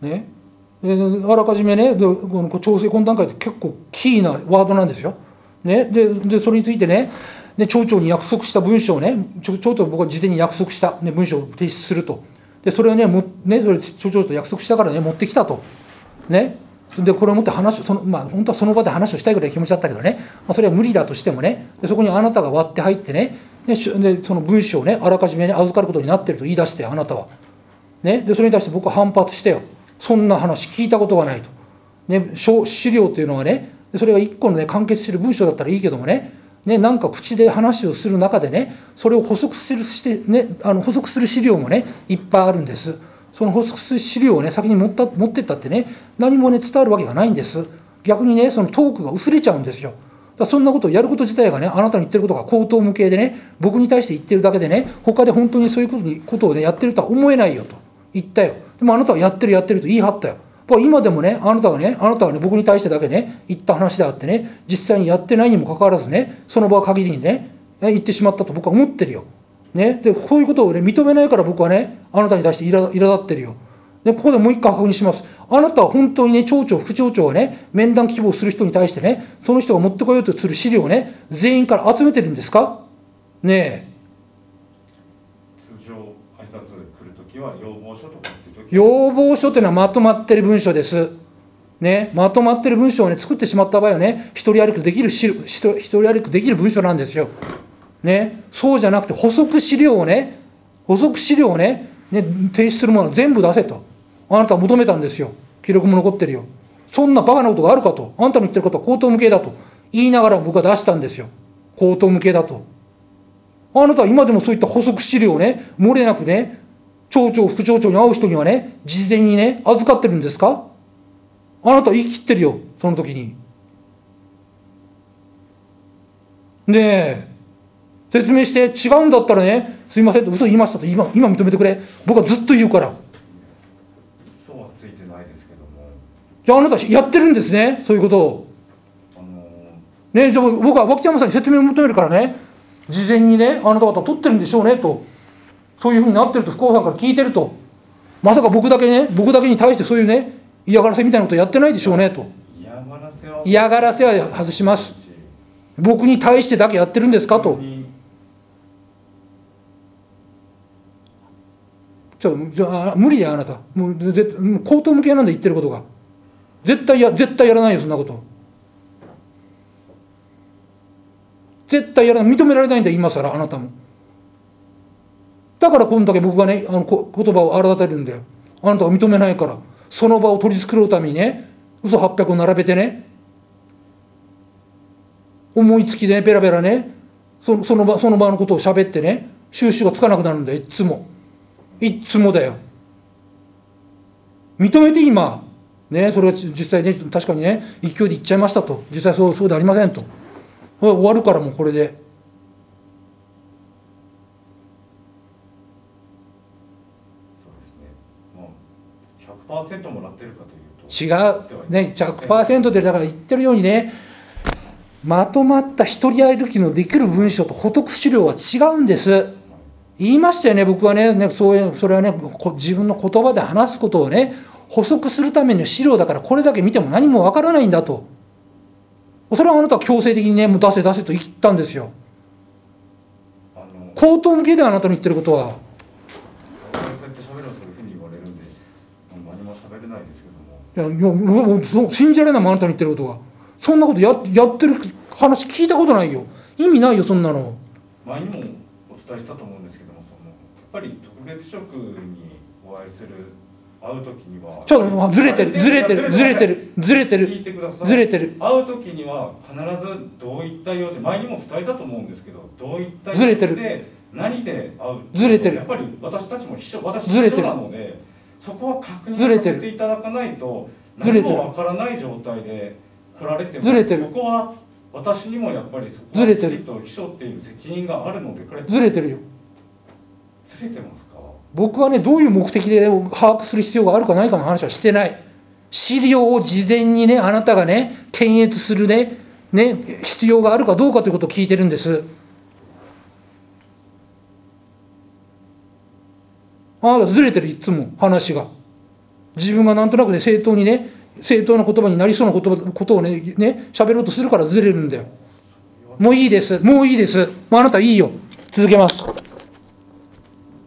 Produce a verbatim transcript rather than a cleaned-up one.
ね、であらかじめね、でこの調整懇談会って結構キーなワードなんですよ。ね、で, でそれについてね、で町長に約束した文書をね、町長と僕は事前に約束した、ね、文書を提出すると。でそれをね、もねそれ町長と約束したからね、持ってきたと。ね、でこれを持って話その、まあ、本当はその場で話をしたいぐらい気持ちだったけどね、まあ、それは無理だとしてもね、でそこにあなたが割って入ってね、ででその文書をね、あらかじめね、預かることになっていると言い出して、あなたは。ね、でそれに対して僕は反発してよ。そんな話聞いたことがないと。ね、資料というのはね、それが一個のね、完結している文章だったらいいけどもね、ね、なんか口で話をする中でね、それを補足するして、ね、あの補足する資料もね、いっぱいあるんです。その補足する資料をね、先に持った持ってったってね、何もね、伝わるわけがないんです。逆にね、そのトークが薄れちゃうんですよ。だからそんなことをやること自体がね、あなたの言ってることが口頭無形でね、僕に対して言ってるだけでね、他で本当にそういうことにことをね、やってるとは思えないよと言ったよ。でもあなたはやってるやってると言い張ったよ。今でもね、あなたはね、あなたはね、僕に対してだけね、言った話であってね、実際にやってないにもかかわらずね、その場限りにね、言ってしまったと僕は思ってるよ。ね、で、こういうことをね、認めないから僕はね、あなたに対して苛立ってるよ。で、ここでもう一回確認します。あなたは本当にね、町長、副町長がね、面談希望する人に対してね、その人が持ってこようとする資料をね、全員から集めてるんですか？ねえ。 通常、挨拶来るときは要望書とかっていうとき要望書というのはまとまってる文書です。ね、まとまってる文章を、ね、作ってしまった場合はね、一人歩きできる一人歩きできる文章なんですよ。ね、そうじゃなくて補足資料をね、補足資料をね、ね提出するものを全部出せと。あなたは求めたんですよ。記録も残ってるよ。そんなバカなことがあるかと。あなたの言ってることは口頭無形だと言いながら僕は出したんですよ。口頭無形だと。あなたは今でもそういった補足資料をね、漏れなくね、町長、副町長に会う人にはね、事前にね、預かってるんですか？あなた言い切ってるよ、その時に。ねえ、説明して違うんだったらね、すいませんと嘘言いましたと 今, 今認めてくれ。僕はずっと言うから。 嘘はついてないですけども。 じゃああなたやってるんですね、そういうことを。 あのー、ね、じゃあ僕は脇山さんに説明を求めるからね、事前にね、あなた方取ってるんでしょうねと。そういうふうになってると福岡さんから聞いてると。まさか僕だけね、僕だけに対してそういうね、嫌がらせみたいなことやってないでしょうねと。 嫌がらせは嫌がらせは外します。僕に対してだけやってるんですかと。ちょじゃあ無理だよあなた。もう絶もう口頭無形なんで言ってることが。絶対や絶対やらないよそんなこと。絶対やらない認められないんだよ今更あなたも。だからこんだけ僕がねあのこ言葉を荒立てるんだよ。あなたが認めないからその場を取り繕うためにね嘘はっぴゃくを並べてね思いつきでねペラペラねそその場その場のことを喋ってね収拾がつかなくなるんだよいっつもいっつもだよ。認めて今ねそれは実際ね確かにね勢いで言っちゃいましたと実際そうそうでありませんと終わるからもうこれで。 ひゃくパーセントもらってるかというと違うね ひゃくパーセント でだから言ってるようにねまとまった一人歩きのできる文章と補足資料は違うんです。言いましたよね僕は ね, ねそういうそれはね自分の言葉で話すことをね補足するための資料だからこれだけ見ても何もわからないんだと。それはあなたは強制的にねもう出せ出せと言ったんですよ。口頭向けであなたの言ってることは。いやいやもう信じられないもんあなたの言ってることは。そんなこと や, やってる話聞いたことないよ。意味ないよそんなの。 前にもお伝えしたと思うんですけどもそのやっぱり特別職にお会いする会うときにはちょっとずれてるずれてるずれてるずれてる聞いてください。 ずれてる会うときには必ずどういった用事前にも伝えたと思うんですけどどういった用事で何で会うずれてるやっぱり私たちも秘書私秘書なのでそこは確認させていただかないと何もわからない状態で来られてもずれてるそこは私にもやっぱりそこはきちっと秘書っていう責任があるのでこれずれてるよ。 ずれてますか。 僕はねどういう目的で把握する必要があるかないかの話はしてない。資料を事前にねあなたがね検閲するねね必要があるかどうかということを聞いてるんです。あなたずれてるいつも話が。 自分がなんとなくね、正当にね、正当な言葉になりそうな言葉ことをね、ね、喋ろうとするからずれるんだよ。もういいです。もういいです。もうあなたいいよ。続けます。